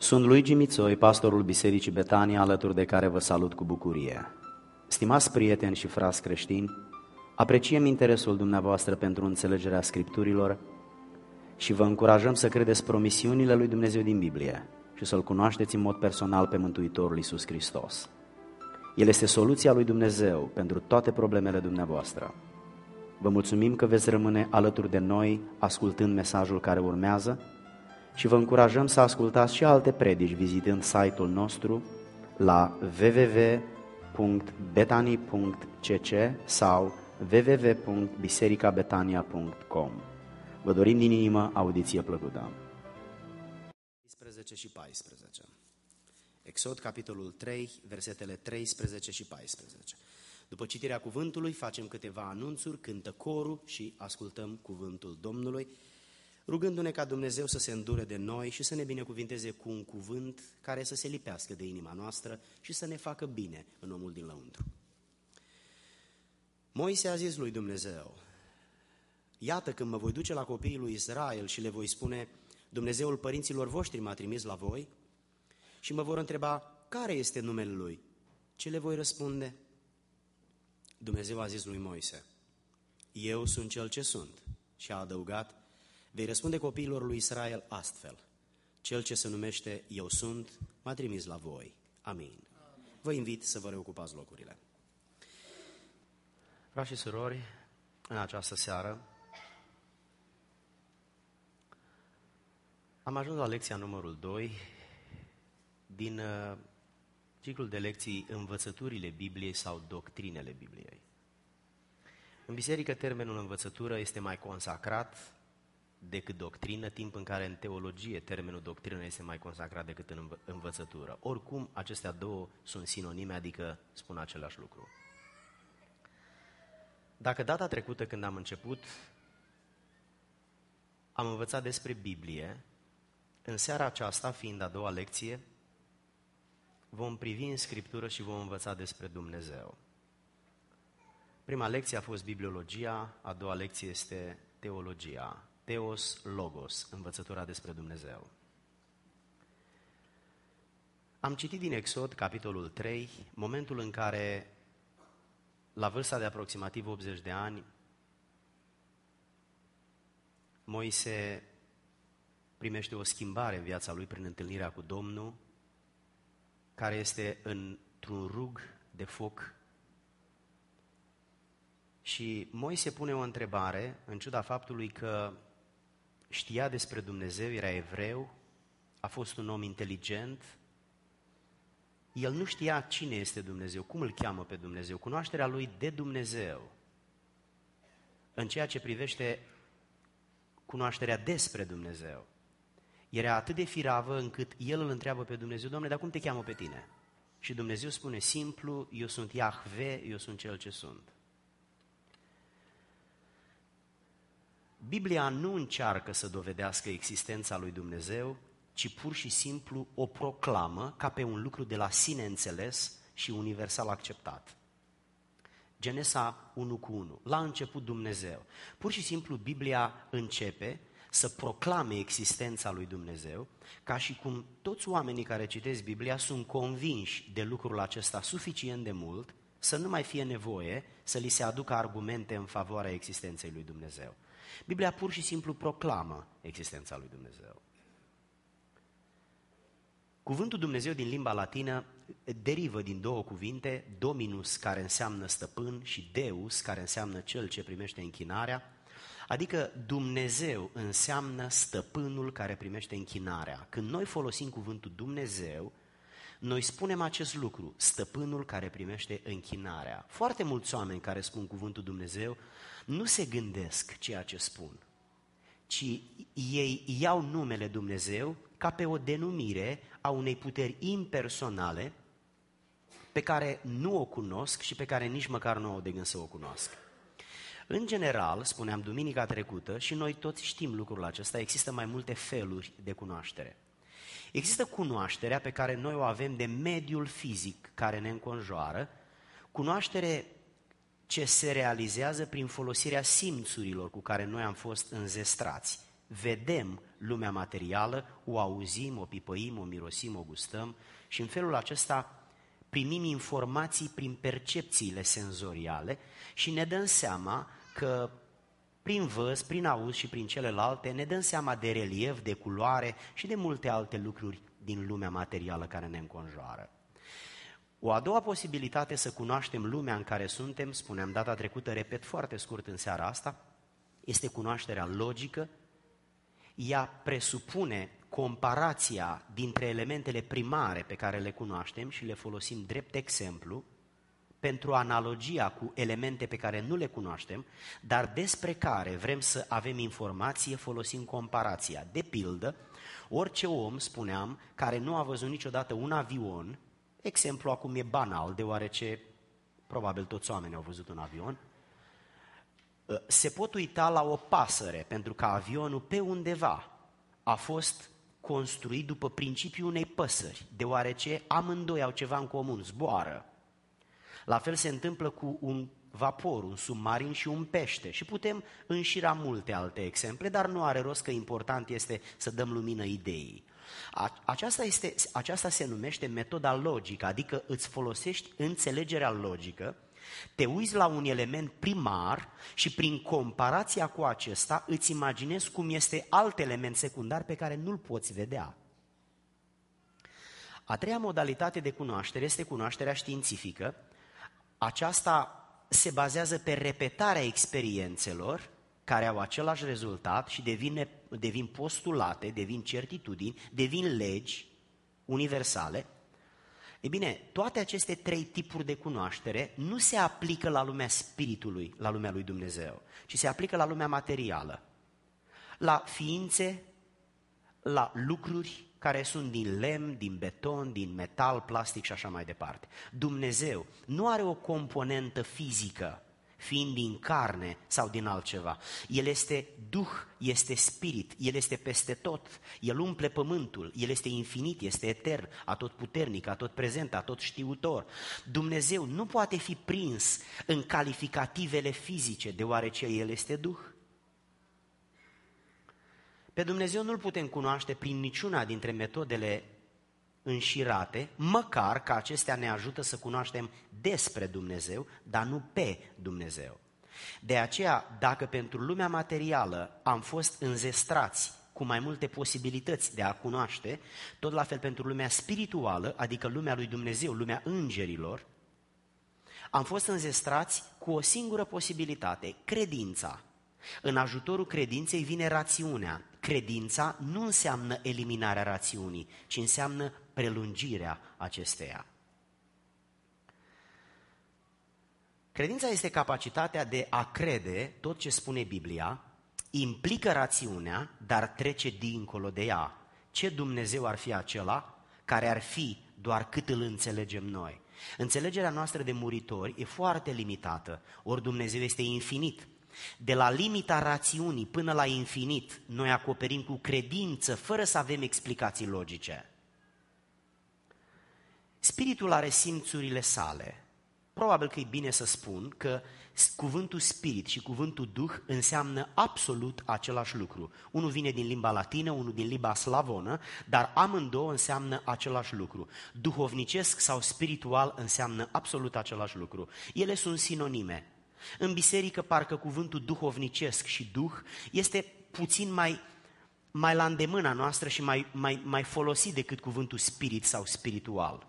Sunt Luigi Mițoi, pastorul Bisericii Betania, alături de care vă salut cu bucurie. Stimați prieteni și frați creștini, apreciem interesul dumneavoastră pentru înțelegerea Scripturilor și vă încurajăm să credeți promisiunile lui Dumnezeu din Biblie și să-L cunoașteți în mod personal pe Mântuitorul Iisus Hristos. El este soluția lui Dumnezeu pentru toate problemele dumneavoastră. Vă mulțumim că veți rămâne alături de noi ascultând mesajul care urmează și vă încurajăm să ascultați și alte predici vizitând site-ul nostru la www.betani.cc sau www.bisericabetania.com. Vă dorim din inimă audiție plăcută. 13 și 14. Exod, capitolul 3, versetele 13 și 14. După citirea cuvântului, facem câteva anunțuri, cântă corul și ascultăm cuvântul Domnului, rugându-ne ca Dumnezeu să se îndure de noi și să ne binecuvinteze cu un cuvânt care să se lipească de inima noastră și să ne facă bine în omul din lăuntru. Moise a zis lui Dumnezeu: iată, când mă voi duce la copiii lui Israel și le voi spune: Dumnezeul părinților voștri m-a trimis la voi, și mă vor întreba: care este numele lui? Ce le voi răspunde? Dumnezeu a zis lui Moise: eu sunt cel ce sunt. Și a adăugat: vei răspunde copiilor lui Israel astfel: cel ce se numește Eu sunt m-a trimis la voi. Amin. Vă invit să vă reocupați locurile. Frați și surori, în această seară am ajuns la lecția numărul 2 din ciclul de lecții Învățăturile Bibliei sau Doctrinele Bibliei. În biserică, termenul învățătură este mai consacrat decât doctrină, timp în care în teologie termenul doctrină este mai consacrat decât în învățătură. Oricum, acestea două sunt sinonime, adică spun același lucru. Dacă data trecută, când am început, am învățat despre Biblie, în seara aceasta, fiind a doua lecție, vom privi în Scriptură și vom învăța despre Dumnezeu. Prima lecție a fost bibliologia, a doua lecție este teologia. Theos, Logos, învățătura despre Dumnezeu. Am citit din Exod, capitolul 3, momentul în care, la vârsta de aproximativ 80 de ani, Moise primește o schimbare în viața lui prin întâlnirea cu Domnul, care este într-un rug de foc. Și Moise pune o întrebare, în ciuda faptului că știa despre Dumnezeu, era evreu, a fost un om inteligent. El nu știa cine este Dumnezeu, cum îl cheamă pe Dumnezeu, cunoașterea lui de Dumnezeu, în ceea ce privește cunoașterea despre Dumnezeu, era atât de firavă încât el îl întreabă pe Dumnezeu: Doamne, dar cum te cheamă pe tine? Și Dumnezeu spune simplu: eu sunt Iahve, eu sunt cel ce sunt. Biblia nu încearcă să dovedească existența lui Dumnezeu, ci pur și simplu o proclamă ca pe un lucru de la sine înțeles și universal acceptat. Genesa 1:1. La început Dumnezeu. Pur și simplu Biblia începe să proclame existența lui Dumnezeu, ca și cum toți oamenii care citesc Biblia sunt convinși de lucrul acesta suficient de mult să nu mai fie nevoie să li se aducă argumente în favoarea existenței lui Dumnezeu. Biblia pur și simplu proclamă existența lui Dumnezeu. Cuvântul Dumnezeu din limba latină derivă din două cuvinte: Dominus, care înseamnă stăpân, și Deus, care înseamnă cel ce primește închinarea, adică Dumnezeu înseamnă stăpânul care primește închinarea. Când noi folosim cuvântul Dumnezeu, noi spunem acest lucru: stăpânul care primește închinarea. Foarte mulți oameni care spun cuvântul Dumnezeu nu se gândesc ceea ce spun, ci ei iau numele Dumnezeu ca pe o denumire a unei puteri impersonale pe care nu o cunosc și pe care nici măcar nu au de gând să o cunoască. În general, spuneam duminica trecută, și noi toți știm lucrul acesta, există mai multe feluri de cunoaștere. Există cunoașterea pe care noi o avem de mediul fizic care ne înconjoară, cunoaștere ce se realizează prin folosirea simțurilor cu care noi am fost înzestrați. Vedem lumea materială, o auzim, o pipăim, o mirosim, o gustăm și în felul acesta primim informații prin percepțiile senzoriale și ne dăm seama că prin văz, prin auz și prin celelalte ne dăm seama de relief, de culoare și de multe alte lucruri din lumea materială care ne înconjoară. O a doua posibilitate să cunoaștem lumea în care suntem, spuneam data trecută, repet foarte scurt în seara asta, este cunoașterea logică. Ea presupune comparația dintre elementele primare pe care le cunoaștem și le folosim drept exemplu pentru analogia cu elemente pe care nu le cunoaștem, dar despre care vrem să avem informație, folosim comparația. De pildă, orice om, spuneam, care nu a văzut niciodată un avion, exemplu acum e banal, deoarece probabil toți oamenii au văzut un avion, se pot uita la o pasăre, pentru că avionul pe undeva a fost construit după principiul unei păsări, deoarece amândoi au ceva în comun, zboară. La fel se întâmplă cu un vapor, un submarin și un pește și putem înșira multe alte exemple, dar nu are rost, că important este să dăm lumină ideii. Aceasta se numește metoda logică, adică îți folosești înțelegerea logică, te uiți la un element primar și prin comparația cu acesta îți imaginezi cum este alt element secundar pe care nu-l poți vedea. A treia modalitate de cunoaștere este cunoașterea științifică. Aceasta se bazează pe repetarea experiențelor care au același rezultat și devin postulate, devin certitudini, devin legi universale. E bine, toate aceste trei tipuri de cunoaștere nu se aplică la lumea spiritului, la lumea lui Dumnezeu, ci se aplică la lumea materială, la ființe, la lucruri care sunt din lemn, din beton, din metal, plastic și așa mai departe. Dumnezeu nu are o componentă fizică, fiind din carne sau din altceva. El este Duh, este Spirit, El este peste tot, El umple pământul, El este infinit, este etern, atotputernic, atotprezent, atotștiutor. Dumnezeu nu poate fi prins în calificativele fizice, deoarece El este Duh. Pe Dumnezeu nu-L putem cunoaște prin niciuna dintre metodele înșirate, măcar că acestea ne ajută să cunoaștem despre Dumnezeu, dar nu pe Dumnezeu. De aceea, dacă pentru lumea materială am fost înzestrați cu mai multe posibilități de a cunoaște, tot la fel pentru lumea spirituală, adică lumea lui Dumnezeu, lumea îngerilor, am fost înzestrați cu o singură posibilitate, credința. În ajutorul credinței vine rațiunea. Credința nu înseamnă eliminarea rațiunii, ci înseamnă prelungirea acesteia. Credința este capacitatea de a crede tot ce spune Biblia, implică rațiunea, dar trece dincolo de ea. Ce Dumnezeu ar fi acela care ar fi doar cât îl înțelegem noi? Înțelegerea noastră de muritori e foarte limitată, ori Dumnezeu este infinit. De la limita rațiunii până la infinit, noi acoperim cu credință, fără să avem explicații logice. Spiritul are simțurile sale. Probabil că e bine să spun că cuvântul spirit și cuvântul duh înseamnă absolut același lucru. Unul vine din limba latină, unul din limba slavonă, dar amândouă înseamnă același lucru. Duhovnicesc sau spiritual înseamnă absolut același lucru. Ele sunt sinonime. În biserică parcă cuvântul duhovnicesc și duh este puțin mai la îndemâna noastră și mai folosit decât cuvântul spirit sau spiritual.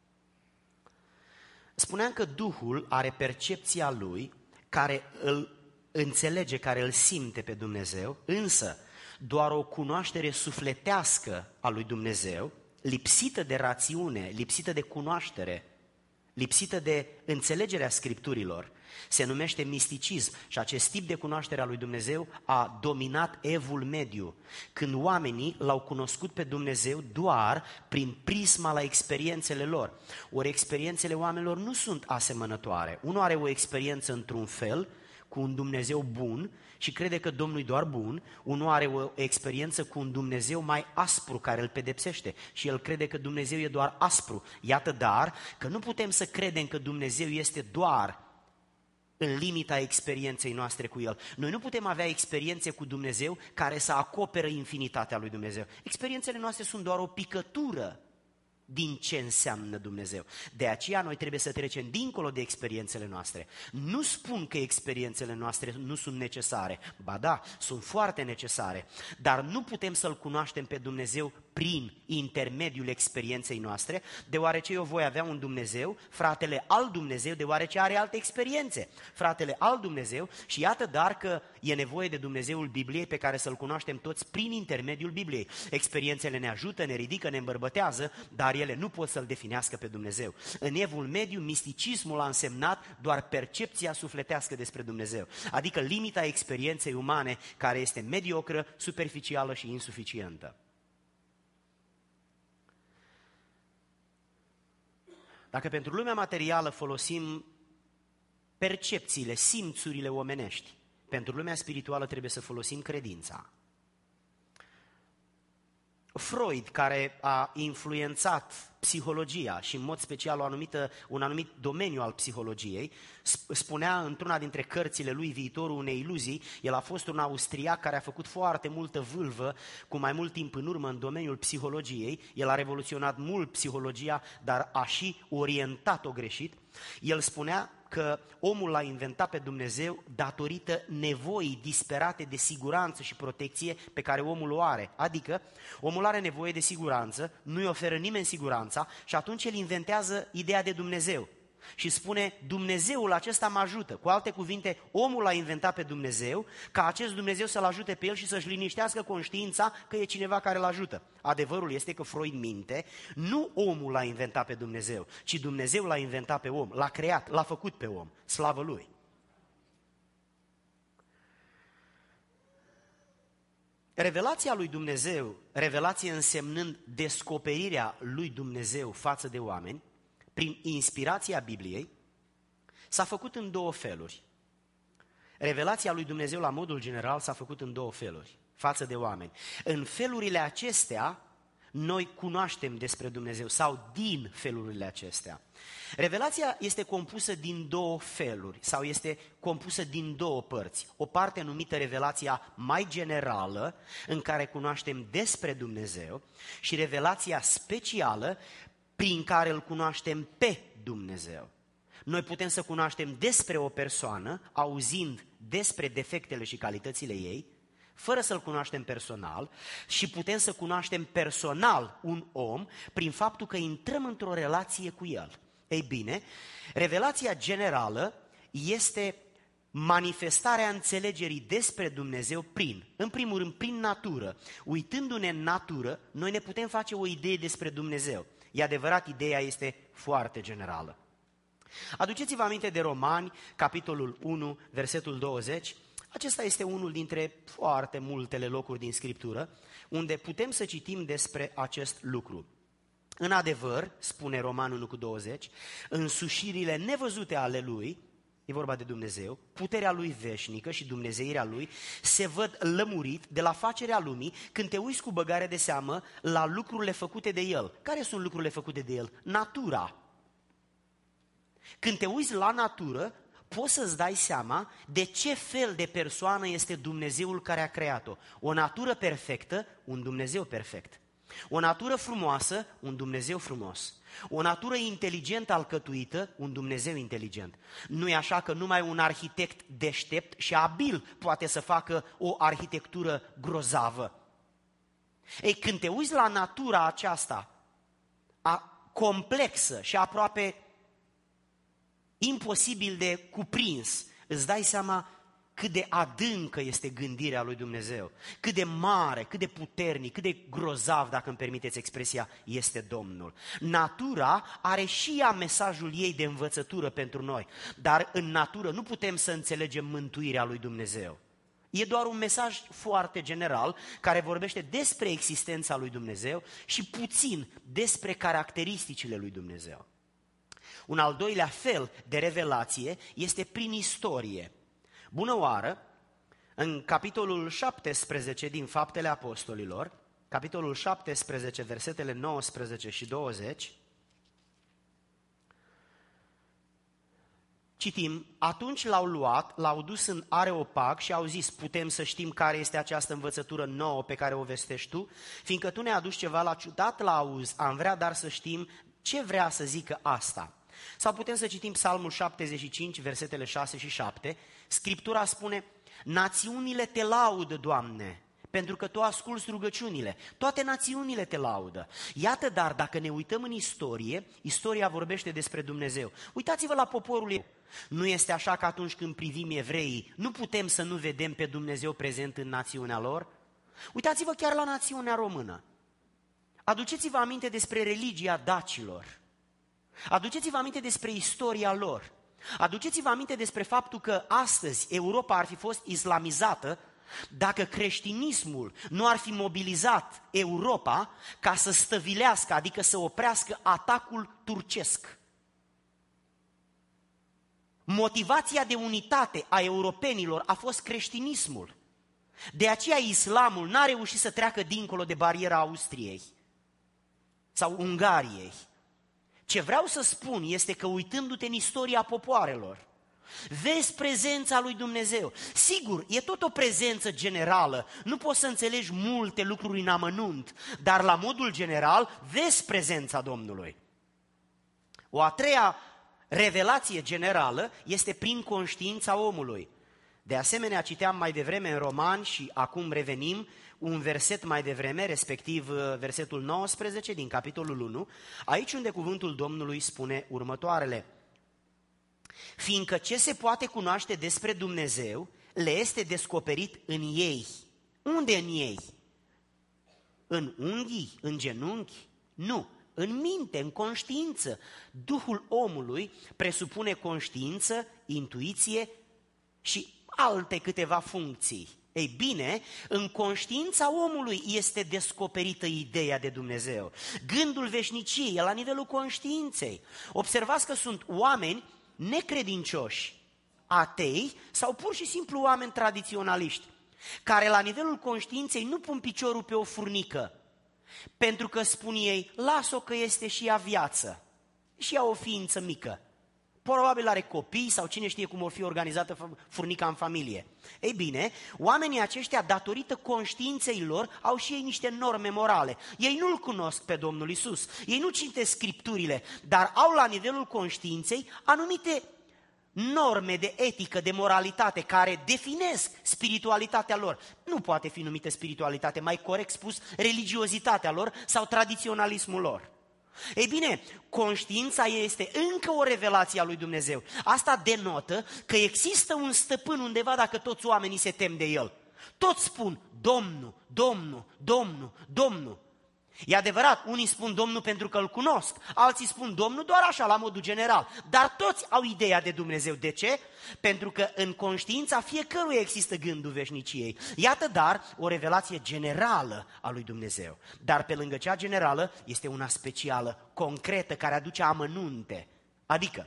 Spuneam că Duhul are percepția lui, care îl înțelege, care îl simte pe Dumnezeu, însă doar o cunoaștere sufletească a lui Dumnezeu, lipsită de rațiune, lipsită de cunoaștere, lipsită de înțelegerea Scripturilor, se numește misticism și acest tip de cunoaștere a lui Dumnezeu a dominat evul mediu, când oamenii l-au cunoscut pe Dumnezeu doar prin prisma la experiențele lor. Ori experiențele oamenilor nu sunt asemănătoare. Unul are o experiență într-un fel, cu un Dumnezeu bun și crede că Domnul e doar bun, unul are o experiență cu un Dumnezeu mai aspru care îl pedepsește și el crede că Dumnezeu e doar aspru. Iată dar că nu putem să credem că Dumnezeu este doar în limita experienței noastre cu El. Noi nu putem avea experiențe cu Dumnezeu care să acoperă infinitatea lui Dumnezeu. Experiențele noastre sunt doar o picătură din ce înseamnă Dumnezeu. De aceea noi trebuie să trecem dincolo de experiențele noastre. Nu spun că experiențele noastre nu sunt necesare. Ba da, sunt foarte necesare. Dar nu putem să-L cunoaștem pe Dumnezeu prin intermediul experienței noastre, deoarece eu voi avea un Dumnezeu, fratele al Dumnezeu, deoarece are alte experiențe. Fratele al Dumnezeu și iată dar că e nevoie de Dumnezeul Bibliei pe care să-L cunoaștem toți prin intermediul Bibliei. Experiențele ne ajută, ne ridică, ne îmbărbătează, dar ele nu pot să-L definească pe Dumnezeu. În Evul Mediu, misticismul a însemnat doar percepția sufletească despre Dumnezeu, adică limita experienței umane care este mediocră, superficială și insuficientă. Dacă pentru lumea materială folosim percepțiile, simțurile omenești, pentru lumea spirituală trebuie să folosim credința. Freud, care a influențat psihologia și în mod special un anumit domeniu al psihologiei, spunea într-una dintre cărțile lui Viitorul unei iluzii, el a fost un austriac care a făcut foarte multă vâlvă cu mai mult timp în urmă în domeniul psihologiei, el a revoluționat mult psihologia, dar a și orientat-o greșit. El spunea că omul l-a inventat pe Dumnezeu datorită nevoii disperate de siguranță și protecție pe care omul o are. Adică, omul are nevoie de siguranță, nu-i oferă nimeni siguranța și atunci el inventează ideea de Dumnezeu. Și spune, Dumnezeul acesta mă ajută. Cu alte cuvinte, omul l-a inventat pe Dumnezeu ca acest Dumnezeu să-l ajute pe el și să-și liniștească conștiința că e cineva care îl ajută. Adevărul este că Freud minte, nu omul l-a inventat pe Dumnezeu, ci Dumnezeu l-a inventat pe om, l-a creat, l-a făcut pe om, slavă Lui. Revelația lui Dumnezeu, revelație însemnând descoperirea lui Dumnezeu față de oameni, prin inspirația Bibliei, s-a făcut în două feluri. Revelația lui Dumnezeu la modul general s-a făcut în două feluri, față de oameni. În felurile acestea, noi cunoaștem despre Dumnezeu sau din felurile acestea. Revelația este compusă din două feluri sau este compusă din două părți. O parte numită revelația mai generală, în care cunoaștem despre Dumnezeu, și revelația specială, prin care îl cunoaștem pe Dumnezeu. Noi putem să cunoaștem despre o persoană, auzind despre defectele și calitățile ei, fără să-l cunoaștem personal, și putem să cunoaștem personal un om prin faptul că intrăm într-o relație cu el. Ei bine, revelația generală este manifestarea înțelegerii despre Dumnezeu în primul rând, prin natură. Uitându-ne în natură, noi ne putem face o idee despre Dumnezeu. E adevărat, ideea este foarte generală. Aduceți-vă aminte de Romani, capitolul 1, versetul 20. Acesta este unul dintre foarte multele locuri din Scriptură unde putem să citim despre acest lucru. În adevăr, spune Roman 1 cu 20, însușirile nevăzute ale Lui, e vorba de Dumnezeu, puterea Lui veșnică și dumnezeirea Lui se văd lămurit de la facerea lumii când te uiți cu băgare de seamă la lucrurile făcute de El. Care sunt lucrurile făcute de El? Natura. Când te uiți la natură, poți să-ți dai seama de ce fel de persoană este Dumnezeul care a creat-o. O natură perfectă, un Dumnezeu perfect. O natură frumoasă, un Dumnezeu frumos. O natură inteligentă, alcătuită, un Dumnezeu inteligent. Nu e așa că numai un arhitect deștept și abil poate să facă o arhitectură grozavă. Ei, când te uiți la natura aceasta, complexă și aproape imposibil de cuprins, îți dai seama cât de adâncă este gândirea lui Dumnezeu, cât de mare, cât de puternic, cât de grozav, dacă îmi permiteți expresia, este Domnul. Natura are și ea mesajul ei de învățătură pentru noi, dar în natură nu putem să înțelegem mântuirea lui Dumnezeu. E doar un mesaj foarte general care vorbește despre existența lui Dumnezeu și puțin despre caracteristicile lui Dumnezeu. Un al doilea fel de revelație este prin istorie. Bună oară, în capitolul 17 din Faptele Apostolilor, capitolul 17, versetele 19 și 20, citim, atunci l-au luat, l-au dus în Areopag și au zis, putem să știm care este această învățătură nouă pe care o vestești tu, fiindcă tu ne-ai adus ceva la ciudat la auz, am vrea dar să știm ce vrea să zică asta. Sau putem să citim Psalmul 75, versetele 6 și 7, Scriptura spune, națiunile te laudă, Doamne, pentru că Tu asculți rugăciunile. Toate națiunile te laudă. Iată, dar, dacă ne uităm în istorie, istoria vorbește despre Dumnezeu. Uitați-vă la poporul evreu. Nu este așa că atunci când privim evreii, nu putem să nu vedem pe Dumnezeu prezent în națiunea lor? Uitați-vă chiar la națiunea română. Aduceți-vă aminte despre religia dacilor. Aduceți-vă aminte despre istoria lor. Aduceți-vă aminte despre faptul că astăzi Europa ar fi fost islamizată dacă creștinismul nu ar fi mobilizat Europa ca să stăvilească, adică să oprească atacul turcesc. Motivația de unitate a europenilor a fost creștinismul. De aceea islamul n-a reușit să treacă dincolo de bariera Austriei sau Ungariei. Ce vreau să spun este că uitându-te în istoria popoarelor, vezi prezența lui Dumnezeu. Sigur, e tot o prezență generală, nu poți să înțelegi multe lucruri în amănunt, dar la modul general vezi prezența Domnului. O a treia revelație generală este prin conștiința omului. De asemenea, citeam mai devreme în Romani și acum revenim un verset mai devreme, respectiv versetul 19 din capitolul 1, aici unde cuvântul Domnului spune următoarele. Fiindcă ce se poate cunoaște despre Dumnezeu, le este descoperit în ei. Unde în ei? În unghii? În genunchi? Nu, în minte, în conștiință. Duhul omului presupune conștiință, intuiție și alte câteva funcții. Ei bine, în conștiința omului este descoperită ideea de Dumnezeu. Gândul veșniciei e la nivelul conștiinței. Observați că sunt oameni necredincioși, atei sau pur și simplu oameni tradiționaliști, care la nivelul conștiinței nu pun piciorul pe o furnică, pentru că spun ei, las-o că este și ea viață, și ea o ființă mică. Probabil are copii sau cine știe cum o fi organizată furnica în familie. Ei bine, oamenii aceștia, datorită conștiinței lor, au și ei niște norme morale. Ei nu-L cunosc pe Domnul Iisus, ei nu citesc Scripturile, dar au la nivelul conștiinței anumite norme de etică, de moralitate, care definesc spiritualitatea lor. Nu poate fi numită spiritualitate, mai corect spus, religiozitatea lor sau tradiționalismul lor. Ei bine, conștiința este încă o revelație a lui Dumnezeu. Asta denotă că există un stăpân undeva dacă toți oamenii se tem de el. Toți spun Domnul, Domnul, Domnul, Domnul. E adevărat, unii spun Domnul pentru că îl cunosc, alții spun Domnul doar așa, la modul general. Dar toți au ideea de Dumnezeu. De ce? Pentru că în conștiința fiecăruia există gândul veșniciei. Iată dar o revelație generală a lui Dumnezeu. Dar pe lângă cea generală este una specială, concretă, care aduce amănunte. Adică,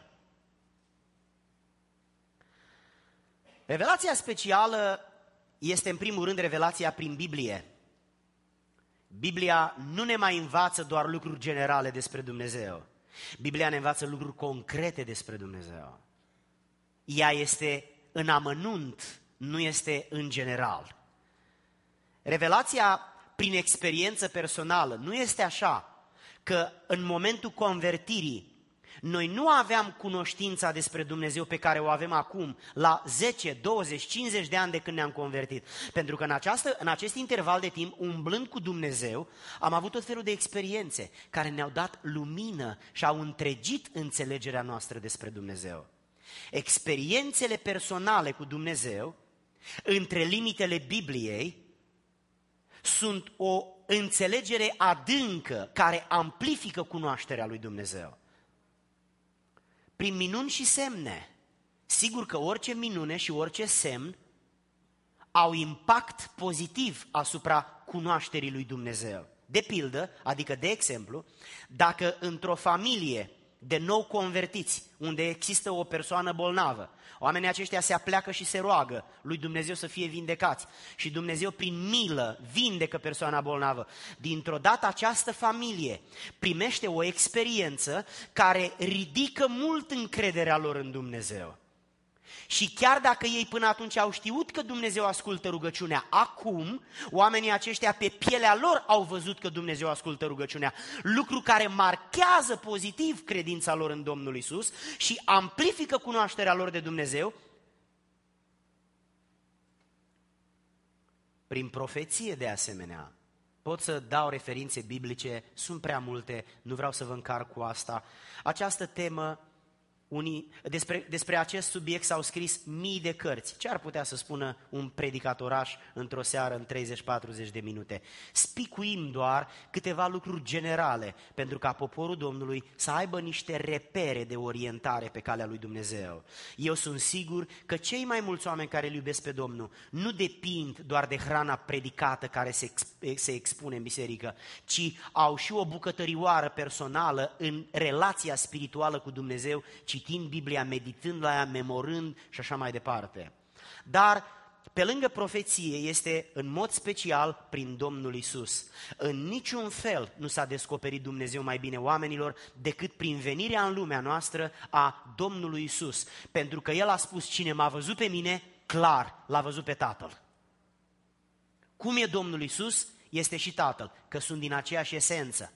revelația specială este în primul rând revelația prin Biblie. Biblia nu ne mai învață doar lucruri generale despre Dumnezeu. Biblia ne învață lucruri concrete despre Dumnezeu. Ea este în amănunt, nu este în general. Revelația prin experiență personală nu este așa că în momentul convertirii noi nu aveam cunoștința despre Dumnezeu pe care o avem acum, la 10, 20, 50 de ani de când ne-am convertit. Pentru că în acest interval de timp, umblând cu Dumnezeu, am avut tot felul de experiențe care ne-au dat lumină și au întregit înțelegerea noastră despre Dumnezeu. Experiențele personale cu Dumnezeu, între limitele Bibliei, sunt o înțelegere adâncă care amplifică cunoașterea lui Dumnezeu. Prin minuni și semne. Sigur că orice minune și orice semn au impact pozitiv asupra cunoașterii lui Dumnezeu. De pildă, adică de exemplu, dacă într-o familie de nou convertiți, unde există o persoană bolnavă, oamenii aceștia se apleacă și se roagă lui Dumnezeu să fie vindecați și Dumnezeu prin milă vindecă persoana bolnavă. Dintr-o dată această familie primește o experiență care ridică mult încrederea lor în Dumnezeu. Și chiar dacă ei până atunci au știut că Dumnezeu ascultă rugăciunea, acum oamenii aceștia pe pielea lor au văzut că Dumnezeu ascultă rugăciunea, lucru care marchează pozitiv credința lor în Domnul Iisus și amplifică cunoașterea lor de Dumnezeu. Prin profeție de asemenea, pot să dau referințe biblice, sunt prea multe, nu vreau să vă încarc cu asta. Această temă, despre acest subiect s-au scris mii de cărți. Ce ar putea să spună un predicatoraș într-o seară în 30-40 de minute? Spicuim doar câteva lucruri generale, pentru ca poporul Domnului să aibă niște repere de orientare pe calea lui Dumnezeu. Eu sunt sigur că cei mai mulți oameni care îl iubesc pe Domnul nu depind doar de hrana predicată care se expune în biserică, ci au și o bucătărioară personală în relația spirituală cu Dumnezeu, citind Biblia, meditând la ea, memorând și așa mai departe. Dar pe lângă profeție este în mod special prin Domnul Iisus. În niciun fel nu s-a descoperit Dumnezeu mai bine oamenilor decât prin venirea în lumea noastră a Domnului Iisus. Pentru că El a spus: cine m-a văzut pe mine, clar l-a văzut pe Tatăl. Cum e Domnul Iisus, este și Tatăl, că sunt din aceeași esență.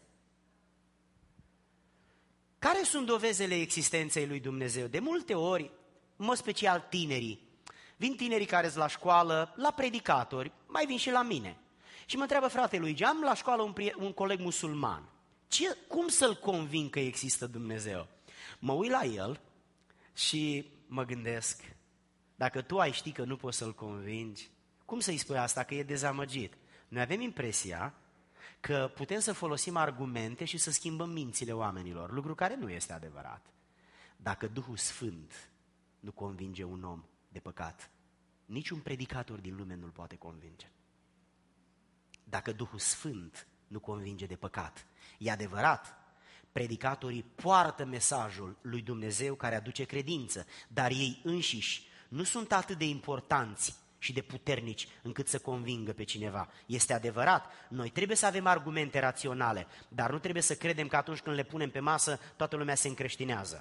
Care sunt dovezele existenței lui Dumnezeu? De multe ori, în mod special tinerii, vin tinerii care sunt la școală, la predicatori, mai vin și la mine. Și mă întreabă: frate Luigi, am la școală un coleg musulman. Cum să-l conving că există Dumnezeu? Mă uit la el și mă gândesc: dacă tu ai ști că nu poți să-l convingi, cum să-i spui asta, că e dezamăgit? Noi avem impresia că putem să folosim argumente și să schimbăm mințile oamenilor, lucru care nu este adevărat. Dacă Duhul Sfânt nu convinge un om de păcat, niciun predicator din lume nu-l poate convinge. Dacă Duhul Sfânt nu convinge de păcat, e adevărat, predicatorii poartă mesajul lui Dumnezeu care aduce credință, dar ei înșiși nu sunt atât de importanți și de puternici încât să convingă pe cineva. Este adevărat, noi trebuie să avem argumente raționale, dar nu trebuie să credem că atunci când le punem pe masă, toată lumea se încreștinează.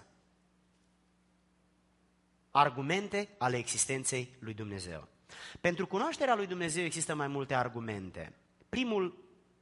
Argumente ale existenței lui Dumnezeu. Pentru cunoașterea lui Dumnezeu există mai multe argumente. Primul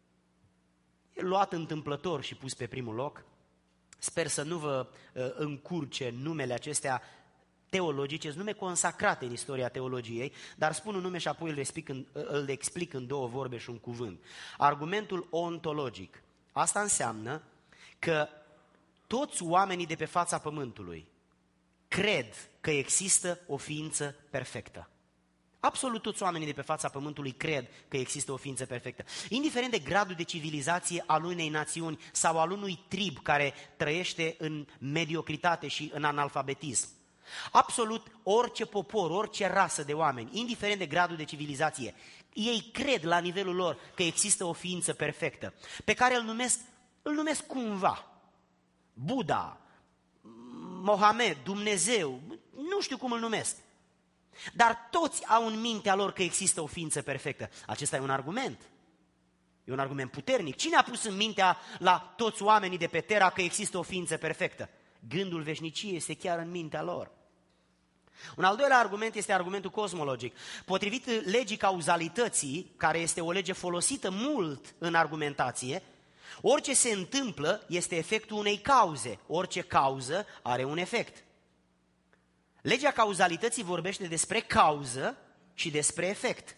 e luat întâmplător și pus pe primul loc. Sper să nu vă încurce numele acestea teologice, sunt nume consacrate în istoria teologiei, dar spun un nume și apoi îl explic în două vorbe și un cuvânt. Argumentul ontologic. Asta înseamnă că toți oamenii de pe fața pământului cred că există o ființă perfectă. Absolut toți oamenii de pe fața pământului cred că există o ființă perfectă. Indiferent de gradul de civilizație al unei națiuni sau al unui trib care trăiește în mediocritate și în analfabetism. Absolut orice popor, orice rasă de oameni, indiferent de gradul de civilizație, ei cred la nivelul lor că există o ființă perfectă, pe care îl numesc cumva Buddha, Mohamed, Dumnezeu, nu știu cum îl numesc. Dar toți au în mintea lor că există o ființă perfectă. Acesta e un argument. E un argument puternic. Cine a pus în mintea la toți oamenii de pe Terra că există o ființă perfectă? Gândul veșniciei este chiar în mintea lor. Un al doilea argument este argumentul cosmologic. Potrivit legii cauzalității, care este o lege folosită mult în argumentație, orice se întâmplă este efectul unei cauze. Orice cauză are un efect. Legea cauzalității vorbește despre cauză și despre efect.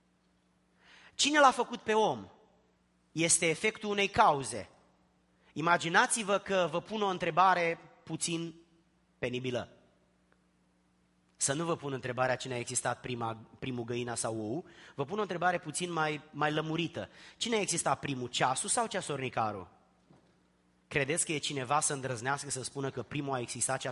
Cine l-a făcut pe om? Este efectul unei cauze. Imaginați-vă că vă pun o întrebare puțin penibilă. Să nu vă pun întrebarea cine a existat primul, găina sau ou, vă pun o întrebare puțin mai lămurită. Cine a existat primul, ceasul sau ceasornicarul? Credeți că e cineva să îndrăznească să spună că primul a existat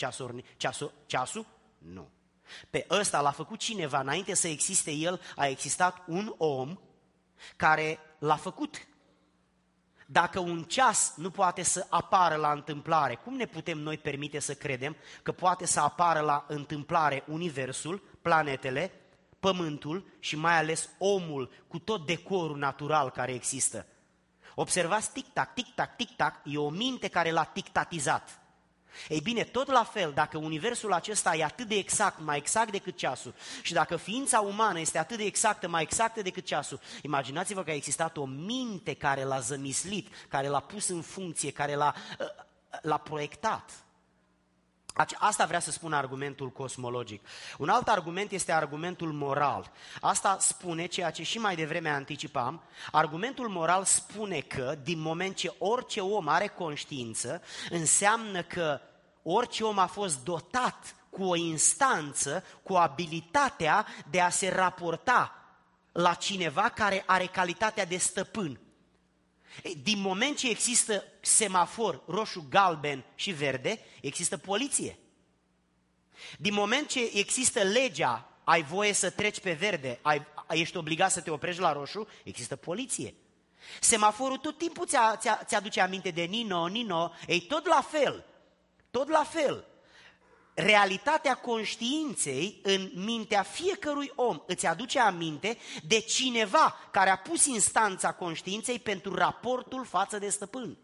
ceasul? Nu. Pe ăsta l-a făcut cineva, înainte să existe el, a existat un om care l-a făcut. Dacă un ceas nu poate să apară la întâmplare, cum ne putem noi permite să credem că poate să apară la întâmplare universul, planetele, pământul și mai ales omul cu tot decorul natural care există? Observați tic-tac, tic-tac, tic-tac, e o minte care l-a tictatizat. Ei bine, tot la fel, dacă universul acesta e atât de exact, mai exact decât ceasul, și dacă ființa umană este atât de exactă, mai exactă decât ceasul, imaginați-vă că a existat o minte care l-a zămislit, care l-a pus în funcție, care l-a proiectat. Asta vrea să spună argumentul cosmologic. Un alt argument este argumentul moral. Asta spune ceea ce și mai devreme anticipam. Argumentul moral spune că din moment ce orice om are conștiință, înseamnă că orice om a fost dotat cu o instanță, cu abilitatea de a se raporta la cineva care are calitatea de stăpân. Din moment ce există semafor roșu, galben și verde, există poliție. Din moment ce există legea, ai voie să treci pe verde, ești obligat să te oprești la roșu, există poliție. Semaforul tot timpul ți-aduce aminte de Nino, ei tot la fel. Realitatea conștiinței în mintea fiecărui om îți aduce aminte de cineva care a pus instanța conștiinței pentru raportul față de stăpân.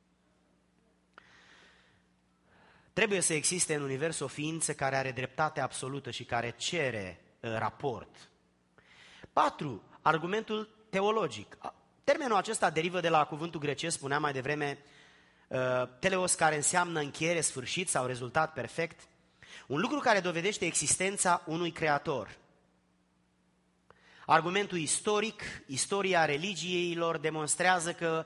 Trebuie să existe în univers o ființă care are dreptate absolută și care cere raport. 4. Argumentul teologic. Termenul acesta derivă de la cuvântul grecesc, spuneam mai devreme, teleos, care înseamnă încheiere, sfârșit sau rezultat perfect. Un lucru care dovedește existența unui creator. Argumentul istoric, istoria religiilor demonstrează că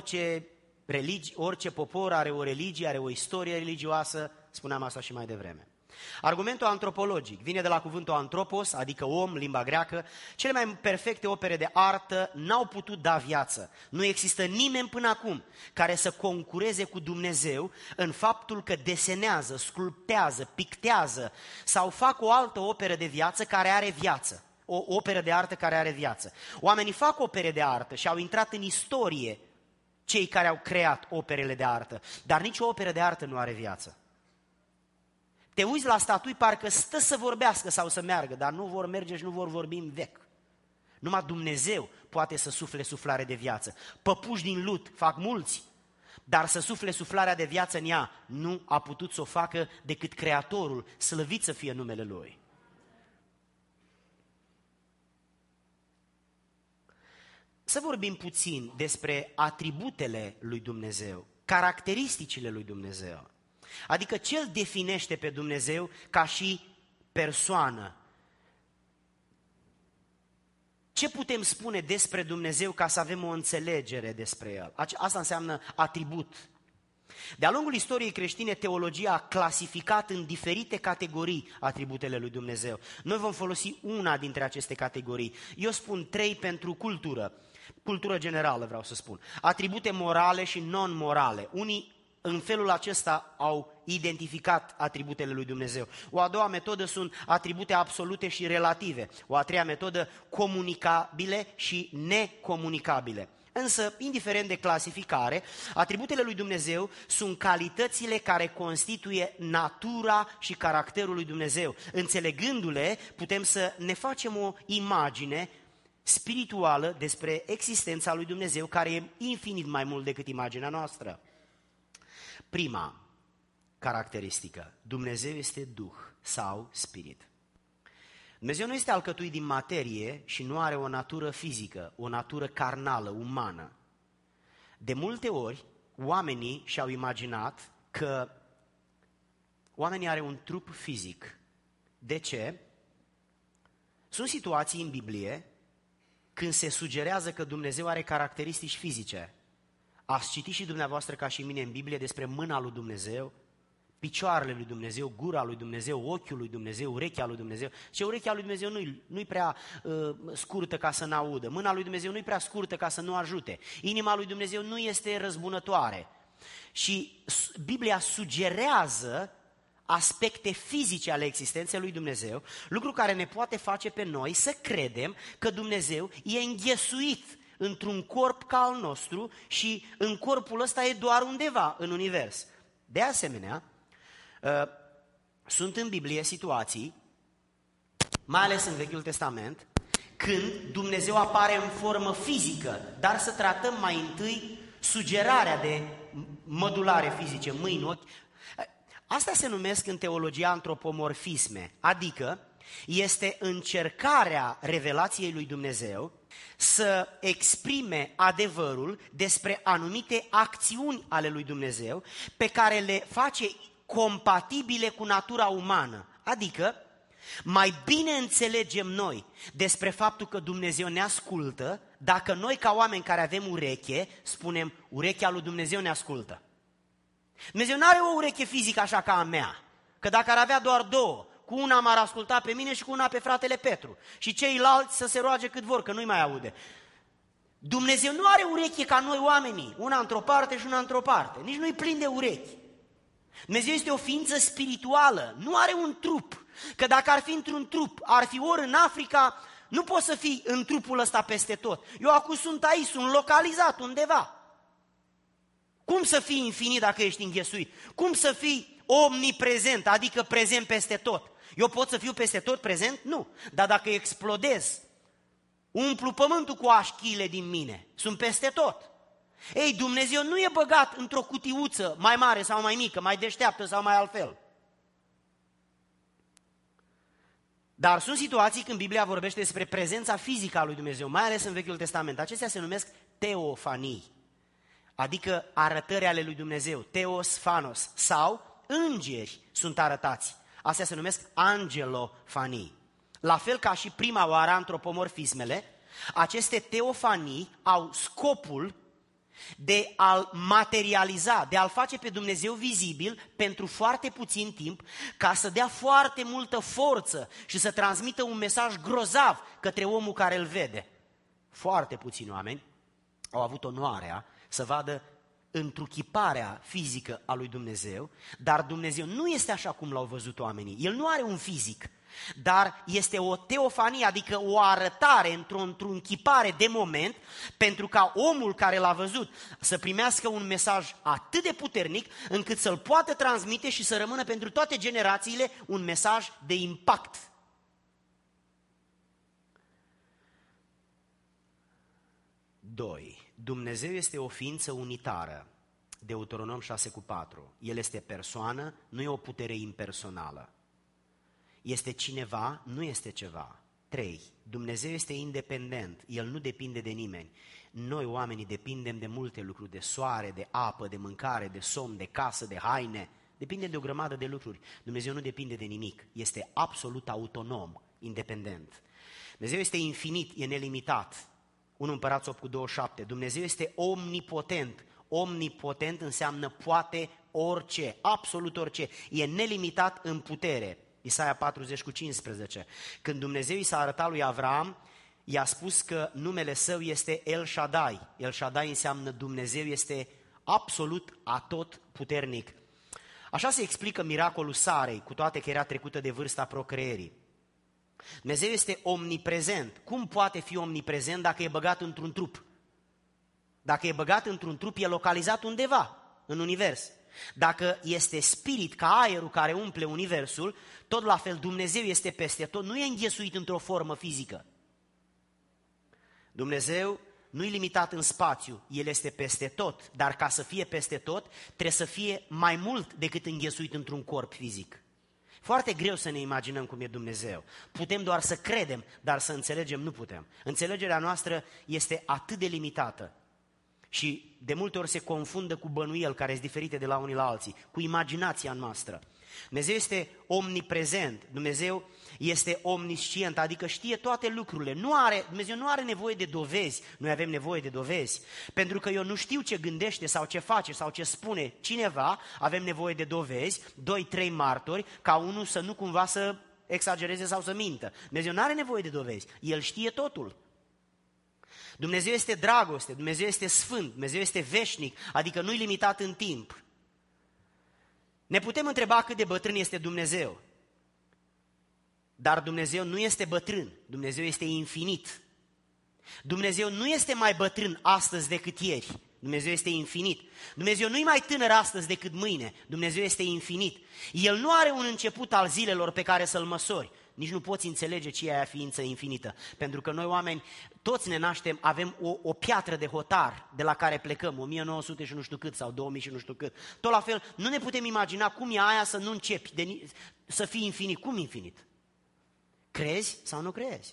orice popor are o religie, are o istorie religioasă, spuneam asta și mai devreme. Argumentul antropologic vine de la cuvântul antropos, adică om, limba greacă. Cele mai perfecte opere de artă n-au putut da viață. Nu există nimeni până acum care să concureze cu Dumnezeu în faptul că desenează, sculptează, pictează sau fac o altă operă de viață care are viață. O operă de artă care are viață. Oamenii fac opere de artă și au intrat în istorie cei care au creat operele de artă, dar nicio operă de artă nu are viață. Te uiți la statui, parcă stă să vorbească sau să meargă, dar nu vor merge și nu vor vorbi în vec. Numai Dumnezeu poate să sufle suflare de viață. Păpuși din lut fac mulți, dar să sufle suflarea de viață în ea nu a putut să o facă decât Creatorul, slăvit să fie numele Lui. Să vorbim puțin despre atributele lui Dumnezeu, caracteristicile lui Dumnezeu. Adică ce îl definește pe Dumnezeu ca și persoană? Ce putem spune despre Dumnezeu ca să avem o înțelegere despre El? Asta înseamnă atribut. De-a lungul istoriei creștine, teologia a clasificat în diferite categorii atributele lui Dumnezeu. Noi vom folosi una dintre aceste categorii. Eu spun 3 pentru cultură generală vreau să spun. Atribute morale și non-morale. Unii în felul acesta au identificat atributele lui Dumnezeu. O a doua metodă sunt atribute absolute și relative. O a treia metodă, comunicabile și necomunicabile. Însă, indiferent de clasificare, atributele lui Dumnezeu sunt calitățile care constituie natura și caracterul lui Dumnezeu. Înțelegându-le, putem să ne facem o imagine spirituală despre existența lui Dumnezeu, care e infinit mai mult decât imaginea noastră. Prima caracteristică, Dumnezeu este Duh sau Spirit. Dumnezeu nu este alcătuit din materie și nu are o natură fizică, o natură carnală, umană. De multe ori, oamenii și-au imaginat că oamenii are un trup fizic. De ce? Sunt situații în Biblie când se sugerează că Dumnezeu are caracteristici fizice. Ați citit și dumneavoastră ca și mine în Biblie despre mâna lui Dumnezeu, picioarele lui Dumnezeu, gura lui Dumnezeu, ochiul lui Dumnezeu, urechea lui Dumnezeu. Și urechea lui Dumnezeu nu-i prea scurtă ca să n-audă, mâna lui Dumnezeu nu-i prea scurtă ca să nu ajute, inima lui Dumnezeu nu este răzbunătoare. Și Biblia sugerează aspecte fizice ale existenței lui Dumnezeu, lucru care ne poate face pe noi să credem că Dumnezeu e înghesuit într-un corp ca al nostru și în corpul ăsta e doar undeva în univers. De asemenea, sunt în Biblie situații, mai ales în Vechiul Testament, când Dumnezeu apare în formă fizică, dar să tratăm mai întâi sugerarea de mădulare fizice, mâini, ochi. Astea se numesc în teologia antropomorfisme, adică este încercarea revelației lui Dumnezeu să exprime adevărul despre anumite acțiuni ale lui Dumnezeu pe care le face compatibile cu natura umană. Adică mai bine înțelegem noi despre faptul că Dumnezeu ne ascultă dacă noi ca oameni care avem ureche spunem urechea lui Dumnezeu ne ascultă. Dumnezeu nu are o ureche fizică așa ca a mea, că dacă ar avea doar două, cu una m-ar asculta pe mine și cu una pe fratele Petru și ceilalți să se roage cât vor, că nu-i mai aude. Dumnezeu nu are ureche ca noi oamenii, una într-o parte și una într-o parte, nici nu-i plin de urechi. Dumnezeu este o ființă spirituală, nu are un trup, că dacă ar fi într-un trup, ar fi ori în Africa, nu poți să fii în trupul ăsta peste tot. Eu acum sunt aici, sunt localizat undeva. Cum să fii infinit dacă ești înghesuit? Cum să fii omniprezent, adică prezent peste tot? Eu pot să fiu peste tot prezent? Nu. Dar dacă explodez, umplu pământul cu așchile din mine, sunt peste tot. Ei, Dumnezeu nu e băgat într-o cutiuță mai mare sau mai mică, mai deșteaptă sau mai altfel. Dar sunt situații când Biblia vorbește despre prezența fizică a lui Dumnezeu, mai ales în Vechiul Testament. Acestea se numesc teofanii, adică arătări ale lui Dumnezeu, teos, fanos, sau îngeri sunt arătați. Astea se numesc angelofanii. La fel ca și prima oară antropomorfismele, aceste teofanii au scopul de a-L materializa, de a-L face pe Dumnezeu vizibil pentru foarte puțin timp, ca să dea foarte multă forță și să transmită un mesaj grozav către omul care îl vede. Foarte puțini oameni au avut onoarea să vadă întruchiparea fizică a lui Dumnezeu, dar Dumnezeu nu este așa cum l-au văzut oamenii. El nu are un fizic, dar este o teofanie, adică o arătare într-o închipare de moment, pentru ca omul care l-a văzut să primească un mesaj atât de puternic încât să-l poată transmite și să rămână pentru toate generațiile un mesaj de impact. Doi. Dumnezeu este o ființă unitară. Deuteronom 6:4. El este persoană, nu e o putere impersonală. Este cineva, nu este ceva. 3. Dumnezeu este independent, El nu depinde de nimeni. Noi, oamenii, depindem de multe lucruri, de soare, de apă, de mâncare, de somn, de casă, de haine. Depindem de o grămadă de lucruri. Dumnezeu nu depinde de nimic, este absolut autonom, independent. Dumnezeu este infinit, e nelimitat. 1 Împărați 8:27. Dumnezeu este omnipotent. Omnipotent înseamnă poate orice, absolut orice. E nelimitat în putere. Isaia 40:15. Când Dumnezeu i s-a arătat lui Avram, i-a spus că numele său este El Shaddai. El Shaddai înseamnă Dumnezeu este absolut atot puternic. Așa se explică miracolul Sarei, cu toate că era trecută de vârsta procreerii. Dumnezeu este omniprezent. Cum poate fi omniprezent dacă e băgat într-un trup? Dacă e băgat într-un trup, e localizat undeva în univers. Dacă este spirit ca aerul care umple universul, tot la fel Dumnezeu este peste tot, nu e înghesuit într-o formă fizică. Dumnezeu nu e limitat în spațiu, El este peste tot, dar ca să fie peste tot, trebuie să fie mai mult decât înghesuit într-un corp fizic. Foarte greu să ne imaginăm cum e Dumnezeu. Putem doar să credem, dar să înțelegem nu putem. Înțelegerea noastră este atât de limitată și de multe ori se confundă cu bănuieli care sunt diferite de la unii la alții, cu imaginația noastră. Dumnezeu este omniprezent, Dumnezeu este omniscient, adică știe toate lucrurile. Dumnezeu nu are nevoie de dovezi, noi avem nevoie de dovezi. Pentru că eu nu știu ce gândește sau ce face sau ce spune cineva, avem nevoie de dovezi, 2-3 martori, ca unul să nu cumva să exagereze sau să mintă. Dumnezeu nu are nevoie de dovezi, El știe totul. Dumnezeu este dragoste, Dumnezeu este sfânt, Dumnezeu este veșnic, adică nu-i limitat în timp. Ne putem întreba cât de bătrân este Dumnezeu, dar Dumnezeu nu este bătrân, Dumnezeu este infinit. Dumnezeu nu este mai bătrân astăzi decât ieri, Dumnezeu este infinit. Dumnezeu nu e mai tânăr astăzi decât mâine, Dumnezeu este infinit. El nu are un început al zilelor pe care să-l măsori. Nici nu poți înțelege ce e aia ființă infinită. Pentru că noi oameni, toți ne naștem, avem o piatră de hotar de la care plecăm, 1900 și nu știu cât sau 2000 și nu știu cât. Tot la fel, nu ne putem imagina cum e aia să nu începi, să fii infinit. Cum infinit? Crezi sau nu crezi?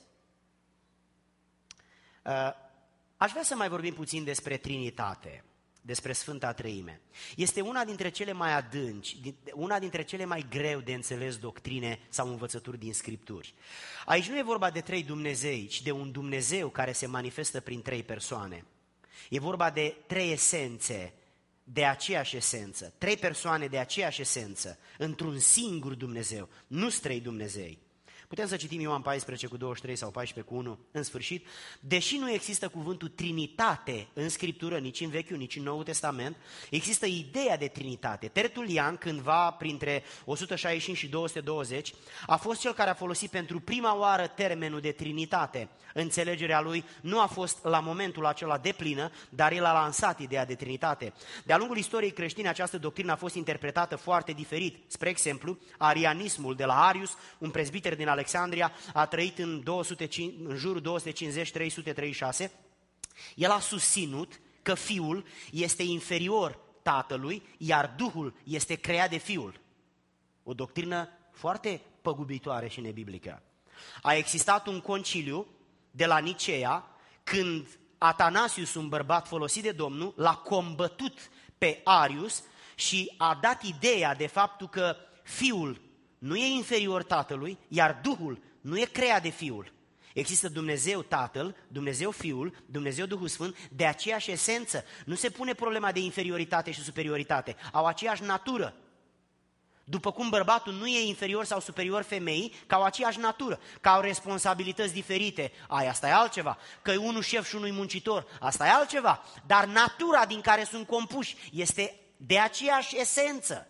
Aș vrea să mai vorbim puțin despre Trinitate, despre Sfânta Treime. Este una dintre cele mai adânci, una dintre cele mai greu de înțeles doctrine sau învățături din Scripturi. Aici nu e vorba de 3 Dumnezei, ci de un Dumnezeu care se manifestă prin 3 persoane. E vorba de 3 esențe de aceeași esență, 3 persoane de aceeași esență, într-un singur Dumnezeu, nu-s 3 Dumnezei. Putem să citim Ioan 14:23 sau 14:1, în sfârșit. Deși nu există cuvântul Trinitate în Scriptură, nici în Vechiul, nici în Noul Testament, există ideea de Trinitate. Tertulian, cândva printre 165 și 220, a fost cel care a folosit pentru prima oară termenul de Trinitate. Înțelegerea lui nu a fost la momentul acela deplină, dar el a lansat ideea de Trinitate. De-a lungul istoriei creștine, această doctrină a fost interpretată foarte diferit. Spre exemplu, arianismul de la Arius, un prezbiter din Alexandria, a trăit în jurul 250-336. El a susținut că Fiul este inferior Tatălui, iar Duhul este creat de Fiul. O doctrină foarte păgubitoare și nebiblică. A existat un conciliu de la Nicea, când Atanasius, un bărbat folosit de Domnul, l-a combătut pe Arius și a dat ideea de faptul că Fiul nu e inferior Tatălui, iar Duhul nu e creat de Fiul. Există Dumnezeu Tatăl, Dumnezeu Fiul, Dumnezeu Duhul Sfânt, de aceeași esență. Nu se pune problema de inferioritate și superioritate, au aceeași natură. După cum bărbatul nu e inferior sau superior femeii, că au aceeași natură, că au responsabilități diferite, asta e altceva. Că e unul șef și unul muncitor, asta e altceva. Dar natura din care sunt compuși este de aceeași esență.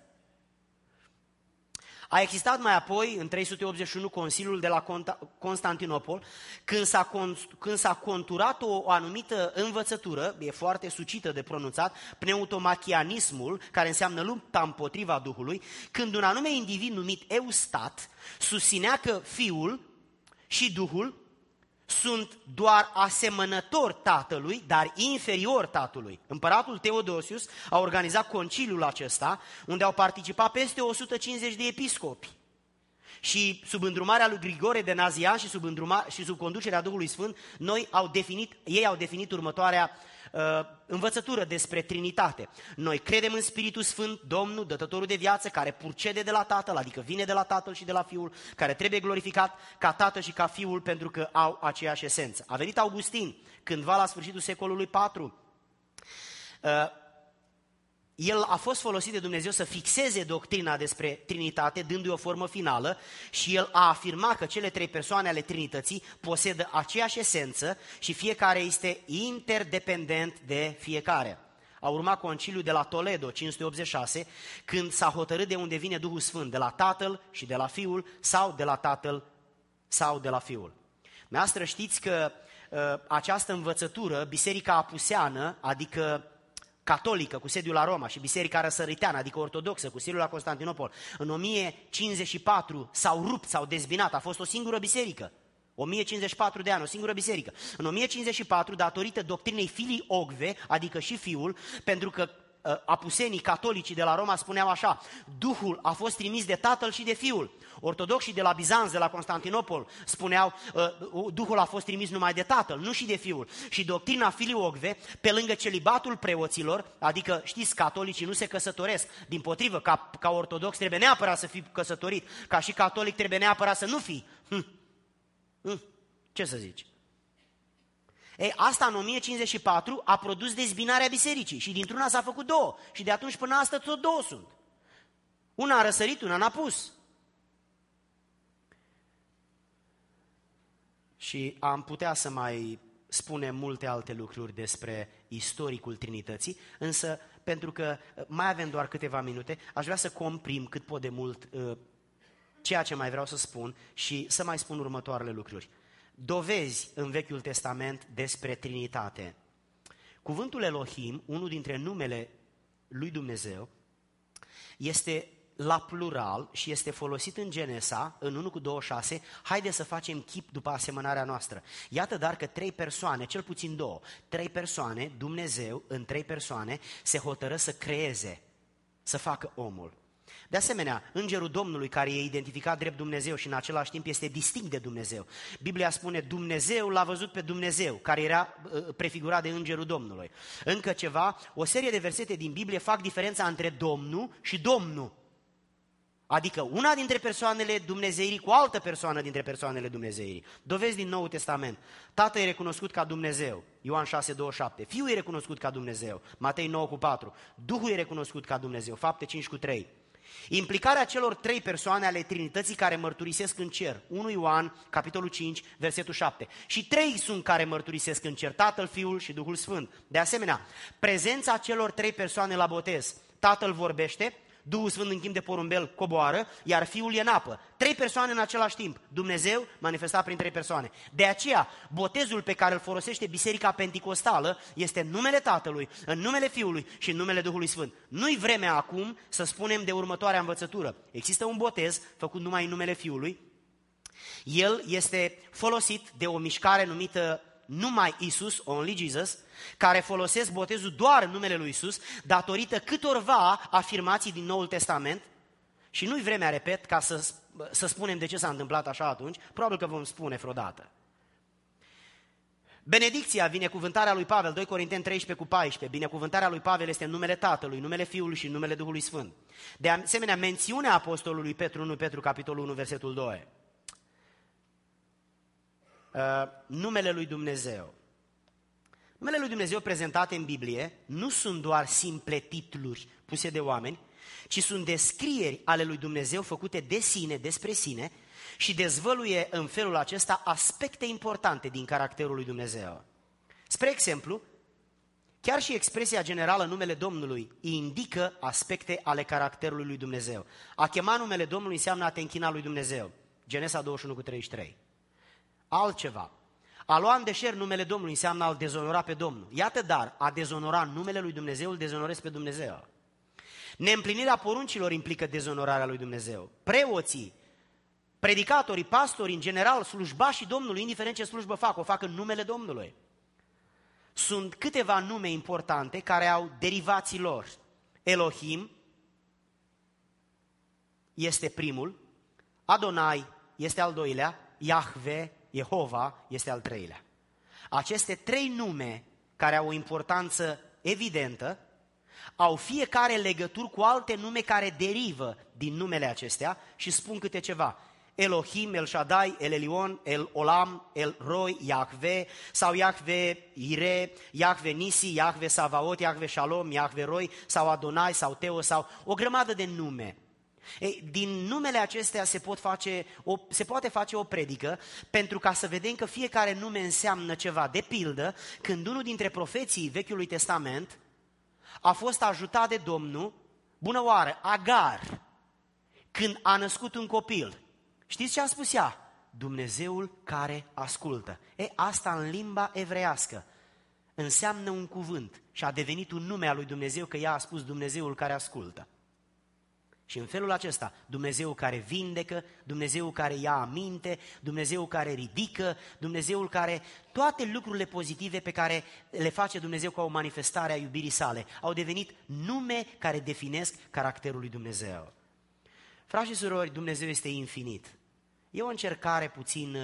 A existat mai apoi, în 381, Consiliul de la Constantinopol, când s-a conturat o anumită învățătură, e foarte sucită de pronunțat, pneutomachianismul, care înseamnă lupta împotriva Duhului, când un anume individ numit Eustat susținea că Fiul și Duhul sunt doar asemănători Tatălui, dar inferior Tatălui. Împăratul Teodosius a organizat conciliul acesta, unde au participat peste 150 de episcopi. Și sub îndrumarea lui Grigore de Nazian și sub conducerea Duhului Sfânt, ei au definit următoarea învățătură despre Trinitate. Noi credem în Spiritul Sfânt, Domnul, dătătorul de viață, care purcede de la Tatăl, adică vine de la Tatăl și de la Fiul, care trebuie glorificat ca Tatăl și ca Fiul pentru că au aceeași esență. A venit Augustin, cândva la sfârșitul secolului IV. El a fost folosit de Dumnezeu să fixeze doctrina despre Trinitate, dându-i o formă finală, și el a afirmat că cele 3 persoane ale Trinității posedă aceeași esență și fiecare este interdependent de fiecare. A urmat conciliul de la Toledo, 586, când s-a hotărât de unde vine Duhul Sfânt, de la Tatăl și de la Fiul, sau de la Tatăl sau de la Fiul. Dumneavoastră știți că această învățătură, Biserica Apuseană, adică catolică cu sediul la Roma, și Biserica Răsăriteană, adică ortodoxă cu sediul la Constantinopol, în 1054 s-au rupt, s-au dezbinat, a fost o singură biserică. 1054 de ani, o singură biserică. În 1054, datorită doctrinei Filii Ogve, adică și Fiul, pentru că apusenii catolicii de la Roma spuneau așa: Duhul a fost trimis de Tatăl și de Fiul. Ortodoxii de la Bizanț, de la Constantinopol, spuneau Duhul a fost trimis numai de Tatăl, nu și de Fiul. Și doctrina Filii Ogve, pe lângă celibatul preoților, adică știți, catolicii nu se căsătoresc, dimpotrivă, ca ortodox trebuie neapărat să fii căsătorit, ca și catolic trebuie neapărat să nu fii. Ce să zici? Ei, asta în 1054 a produs dezbinarea bisericii și dintr-una s-a făcut 2 și de atunci până astăzi tot 2 sunt. Una a răsărit, una n-a pus. Și am putea să mai spunem multe alte lucruri despre istoricul Trinității, însă pentru că mai avem doar câteva minute, aș vrea să comprim cât pot de mult ceea ce mai vreau să spun și să mai spun următoarele lucruri. Dovezi în Vechiul Testament despre Trinitate. Cuvântul Elohim, unul dintre numele lui Dumnezeu, este la plural și este folosit în Genesa, în 1:26, haide să facem chip după asemănarea noastră. Iată dar că 3 persoane, cel puțin 2, 3 persoane, Dumnezeu în 3 persoane se hotără să creeze, să facă omul. De asemenea, Îngerul Domnului, care e identificat drept Dumnezeu și în același timp este distinct de Dumnezeu. Biblia spune, Dumnezeu l-a văzut pe Dumnezeu, care era prefigurat de Îngerul Domnului. Încă ceva, o serie de versete din Biblie fac diferența între Domnul și Domnul. Adică una dintre persoanele Dumnezeirii cu altă persoană dintre persoanele Dumnezeirii. Dovezi din Noul Testament. Tatăl e recunoscut ca Dumnezeu, Ioan 6:27. Fiul e recunoscut ca Dumnezeu, Matei 9:4. Duhul e recunoscut ca Dumnezeu, Fapte 5:3. Implicarea celor 3 persoane ale Trinității care mărturisesc în cer. 1 Ioan, capitolul 5, versetul 7. Și 3 sunt care mărturisesc în cer, Tatăl, Fiul și Duhul Sfânt. De asemenea, prezența celor 3 persoane la botez. Tatăl vorbește, Duhul Sfânt în chip de porumbel coboară, iar Fiul e în apă. 3 persoane în același timp. Dumnezeu manifestat prin 3 persoane. De aceea, botezul pe care îl folosește Biserica Penticostală este în numele Tatălui, în numele Fiului și în numele Duhului Sfânt. Nu-i vremea acum să spunem de următoarea învățătură. Există un botez făcut numai în numele Fiului. El este folosit de o mișcare numită numai Isus, only Jesus, care folosesc botezul doar în numele lui Isus, datorită câtorva afirmații din Noul Testament. Și nu-i vremea, repet, ca să spunem de ce s-a întâmplat așa atunci, probabil că vom spune vreodată. Benedicția, binecuvântarea lui Pavel, 2 Corinteni 13:14, binecuvântarea lui Pavel este în numele Tatălui, numele Fiului și în numele Duhului Sfânt. De asemenea, mențiunea apostolului Petru, 1 Petru, capitolul 1, versetul 2. Numele lui Dumnezeu. Numele lui Dumnezeu prezentate în Biblie nu sunt doar simple titluri puse de oameni, ci sunt descrieri ale lui Dumnezeu făcute de sine, despre sine și dezvăluie în felul acesta aspecte importante din caracterul lui Dumnezeu. Spre exemplu, chiar și expresia generală numele Domnului indică aspecte ale caracterului lui Dumnezeu. A chema numele Domnului înseamnă a te închina lui Dumnezeu. Genesa 21:33. Altceva. A lua în deșert numele Domnului înseamnă a-L dezonora pe Domnul. Iată dar, a dezonora numele lui Dumnezeu, îl dezonorezi pe Dumnezeu. Neîmplinirea poruncilor implică dezonorarea lui Dumnezeu. Preoții, predicatorii, pastorii, în general, slujbașii Domnului, indiferent ce slujbă fac, o fac în numele Domnului. Sunt câteva nume importante care au derivații lor. Elohim este primul, Adonai este al doilea, Yahve, Jehova este al treilea. Aceste 3 nume care au o importanță evidentă au fiecare legături cu alte nume care derivă din numele acestea și spun câte ceva. Elohim, El Shaddai, El Elion, El Olam, El Roi, Yahve sau Yahve Ire, Yahve Nisi, Yahve Savaot, Yahve Shalom, Yahve Roi sau Adonai sau Teo sau o grămadă de nume. Ei, din numele acestea se poate face o predică pentru ca să vedem că fiecare nume înseamnă ceva. De pildă, când unul dintre profeții Vechiului Testament a fost ajutat de Domnul, bună oară, Agar, când a născut un copil. Știți ce a spus ea? Dumnezeul care ascultă. Asta în limba evreiască înseamnă un cuvânt și a devenit un nume al lui Dumnezeu, că ea a spus Dumnezeul care ascultă. Și în felul acesta, Dumnezeu care vindecă, Dumnezeu care ia aminte, Dumnezeu care ridică, Dumnezeul care, toate lucrurile pozitive pe care le face Dumnezeu ca o manifestare a iubirii sale, au devenit nume care definesc caracterul lui Dumnezeu. Frați și surori, Dumnezeu este infinit. E o încercare puțin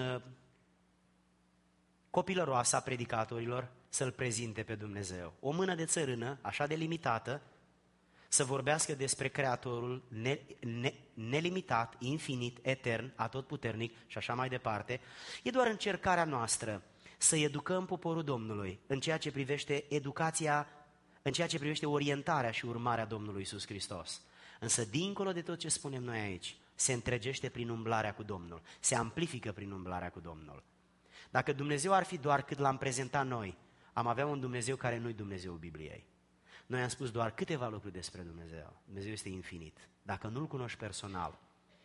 copilăroasă a predicatorilor să-L prezinte pe Dumnezeu. O mână de țărână, așa de limitată, să vorbească despre Creatorul nelimitat, infinit, etern, atotputernic și așa mai departe, e doar încercarea noastră să educăm poporul Domnului în ceea ce privește educația, în ceea ce privește orientarea și urmarea Domnului Iisus Hristos. Însă, dincolo de tot ce spunem noi aici, se întregește prin umblarea cu Domnul, se amplifică prin umblarea cu Domnul. Dacă Dumnezeu ar fi doar cât l-am prezentat noi, am avea un Dumnezeu care nu-i Dumnezeul Bibliei. Noi am spus doar câteva lucruri despre Dumnezeu. Dumnezeu este infinit. Dacă nu-L cunoști personal,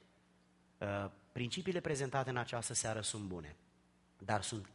principiile prezentate în această seară sunt bune, dar sunt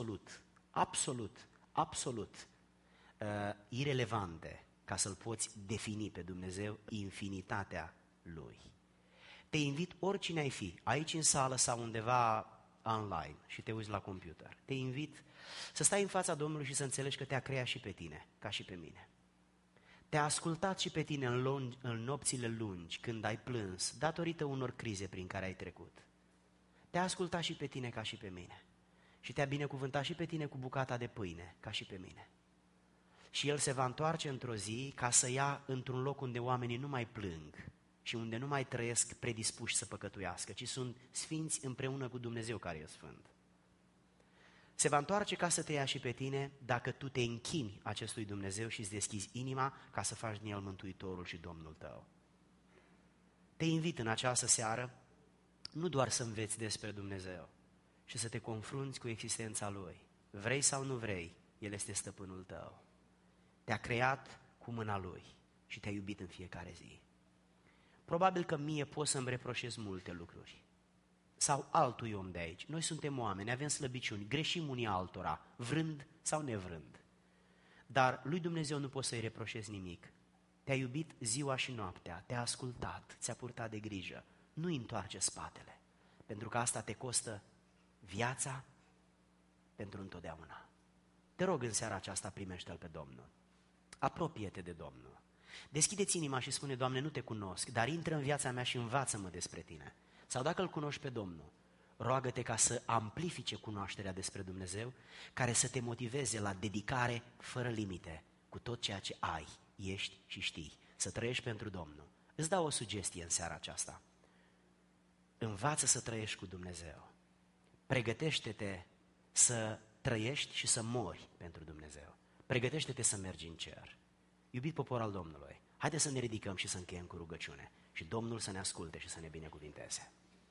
absolut irelevante ca să-L poți defini pe Dumnezeu, infinitatea Lui. Te invit, oricine ai fi, aici în sală sau undeva online și te uiți la computer, te invit să stai în fața Domnului și să înțelegi că te-a creat și pe tine, ca și pe mine. Te-a ascultat și pe tine în nopțile lungi, când ai plâns, datorită unor crize prin care ai trecut. Te-a ascultat și pe tine ca și pe mine. Și te-a binecuvântat și pe tine cu bucata de pâine, ca și pe mine. Și El se va întoarce într-o zi ca să ia într-un loc unde oamenii nu mai plâng și unde nu mai trăiesc predispuși să păcătuiască, ci sunt sfinți împreună cu Dumnezeu care e sfânt. Se va întoarce ca să te ia și pe tine dacă tu te închini acestui Dumnezeu și îți deschizi inima ca să faci din El Mântuitorul și Domnul tău. Te invit în această seară nu doar să înveți despre Dumnezeu, și să te confrunți cu existența Lui. Vrei sau nu vrei, El este stăpânul tău. Te-a creat cu mâna Lui și te-a iubit în fiecare zi. Probabil că mie poți să-mi reproșezi multe lucruri. Sau altui om de aici. Noi suntem oameni, avem slăbiciuni, greșim unii altora, vrând sau nevrând. Dar lui Dumnezeu nu poți să-i reproșezi nimic. Te-a iubit ziua și noaptea, te-a ascultat, ți-a purtat de grijă. Nu-i întoarce spatele, pentru că asta te costă viața pentru întotdeauna. Te rog în seara aceasta, primește-L pe Domnul. Apropie-te de Domnul. Deschide-ți inima și spune, Doamne, nu te cunosc, dar intră în viața mea și învață-mă despre Tine. Sau dacă Îl cunoști pe Domnul, roagă-te ca să amplifice cunoașterea despre Dumnezeu, care să te motiveze la dedicare fără limite cu tot ceea ce ai, ești și știi, să trăiești pentru Domnul. Îți dau o sugestie în seara aceasta. Învață să trăiești cu Dumnezeu. Pregătește-te să trăiești și să mori pentru Dumnezeu. Pregătește-te să mergi în cer. Iubit popor al Domnului, haideți să ne ridicăm și să încheiem cu rugăciune și Domnul să ne asculte și să ne binecuvinteze.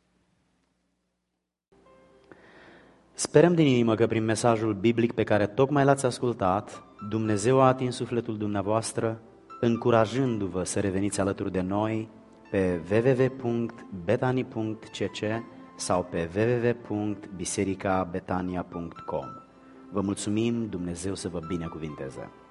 Sperăm din inimă că prin mesajul biblic pe care tocmai l-ați ascultat, Dumnezeu a atins sufletul dumneavoastră, încurajându-vă să reveniți alături de noi pe www.betani.cc sau pe www.bisericabetania.com. Vă mulțumim, Dumnezeu să vă binecuvinteze!